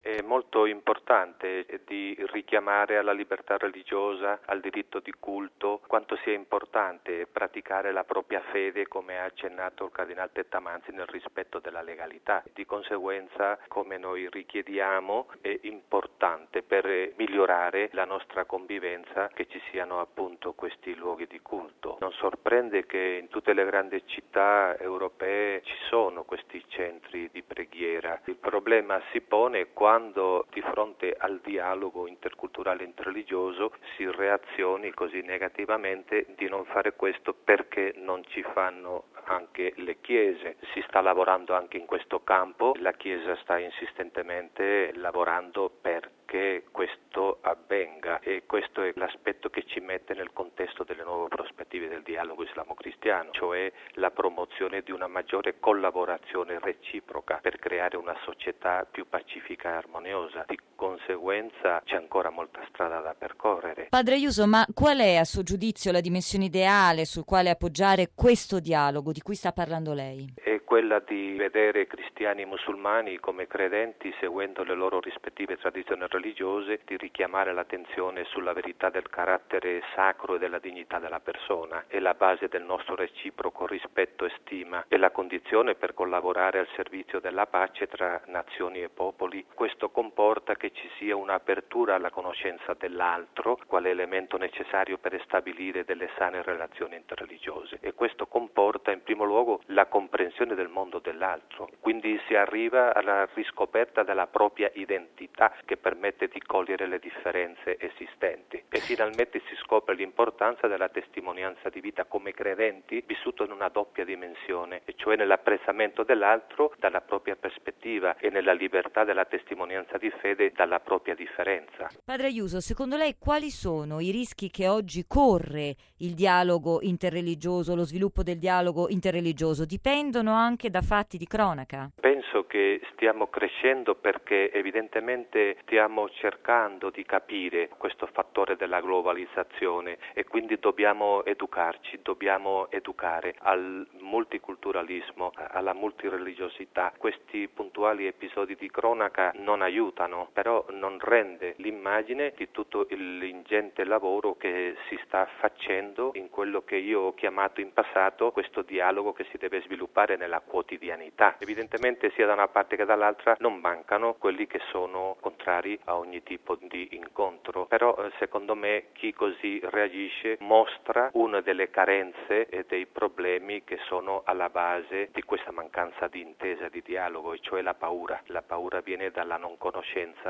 È molto importante di richiamare alla libertà religiosa, al diritto di culto, quanto sia importante praticare la propria fede, come ha accennato il Cardinale Tettamanzi, nel rispetto della legalità. Di conseguenza, come noi richiediamo, è importante per migliorare la nostra convivenza che ci siano appunto questi luoghi di culto. Non sorprende che in tutte le grandi città europee ci sono questi centri di preghiera. Il problema si pone quando di fronte al dialogo interculturale e interreligioso si reazioni così negativamente di non fare questo perché non ci fanno anche le chiese. Si sta lavorando anche in questo campo, la Chiesa sta insistentemente lavorando perché questo avvenga e questo è l'aspetto che ci mette nel contesto delle nuove prospettive del dialogo islamo-cristiano, cioè la promozione di una maggiore collaborazione reciproca per creare una società più pacifica e armoniosa. Di conseguenza c'è ancora molta strada da percorrere. Padre Juso, ma qual è a suo giudizio la dimensione ideale sul quale appoggiare questo dialogo di cui sta parlando lei? È quella di vedere cristiani e musulmani come credenti seguendo le loro rispettive tradizioni religiose, di richiamare l'attenzione sulla verità del carattere sacro e della dignità della persona. È la base del nostro reciproco rispetto e stima, è la condizione per collaborare al servizio della pace tra nazioni e popoli. Questo comporta che ci sia un'apertura alla conoscenza dell'altro, quale elemento necessario per stabilire delle sane relazioni interreligiose, e questo comporta in primo luogo la comprensione del mondo dell'altro, quindi si arriva alla riscoperta della propria identità che permette di cogliere le differenze esistenti e finalmente si scopre l'importanza della testimonianza di vita come credenti vissuto in una doppia dimensione, e cioè nell'apprezzamento dell'altro dalla propria prospettiva e nella libertà della testimonianza di fede dalla propria differenza. Padre Juso, secondo lei quali sono i rischi che oggi corre il dialogo interreligioso, lo sviluppo del dialogo interreligioso? Dipendono anche da fatti di cronaca? Penso che stiamo crescendo perché evidentemente stiamo cercando di capire questo fattore della globalizzazione e quindi dobbiamo educarci, dobbiamo educare al multiculturalismo, alla multireligiosità. Questi puntuali episodi di cronaca non aiutano, però non rende l'immagine di tutto l'ingente lavoro che si sta facendo in quello che io ho chiamato in passato questo dialogo che si deve sviluppare nella quotidianità. Evidentemente sia da una parte che dall'altra non mancano quelli che sono contrari a ogni tipo di incontro, però secondo me chi così reagisce mostra una delle carenze e dei problemi che sono alla base di questa mancanza di intesa, di dialogo, e cioè la paura. La paura viene dalla non conoscenza